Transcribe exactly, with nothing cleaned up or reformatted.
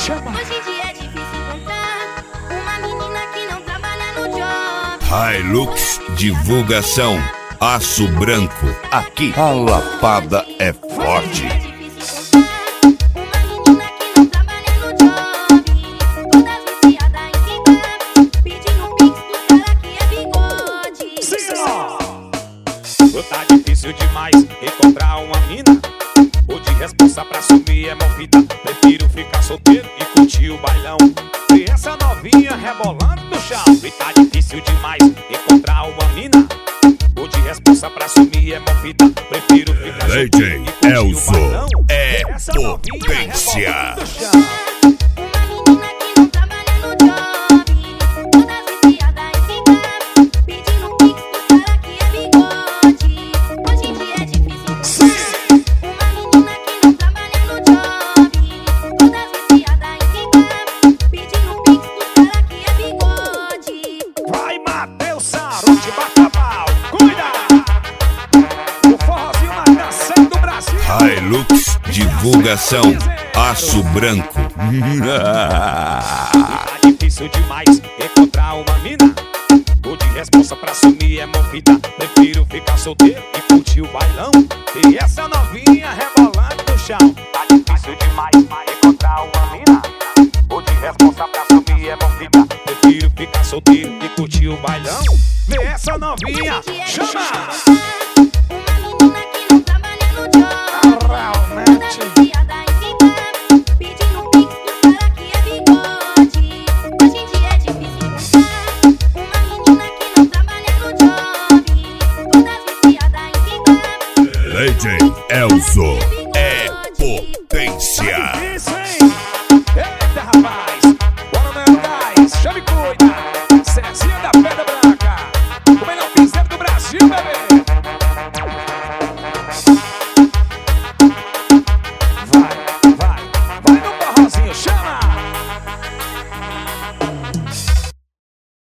Chama. Hoje em dia é difícil encontrar uma menina que não trabalha no job. Hilux Divulgação, Aço Branco. Aqui a lapada é forte. Tá difícil demais encontrar uma mina. O de responsa pra sumir é movida. Prefiro ficar solteiro e curtir o bailão. E essa novinha rebolando no chão. E tá difícil demais encontrar uma mina. O de responsa pra sumir é movida. Prefiro ficar solteiro e curtir Elzo o bailão. é E essa novinha potência. rebolando no chão. Hilux Divulgação, Aço Branco. Tá difícil demais encontrar uma mina. O de responsa pra sumir é movida. Prefiro ficar solteiro e curtir o bailão. E essa novinha rebolando no chão. Tá difícil demais encontrar uma mina. O de responsa pra sumir é movida. Prefiro ficar solteiro e curtir o bailão. E essa novinha chama. D J Elzo é potência. Tá difícil, hein?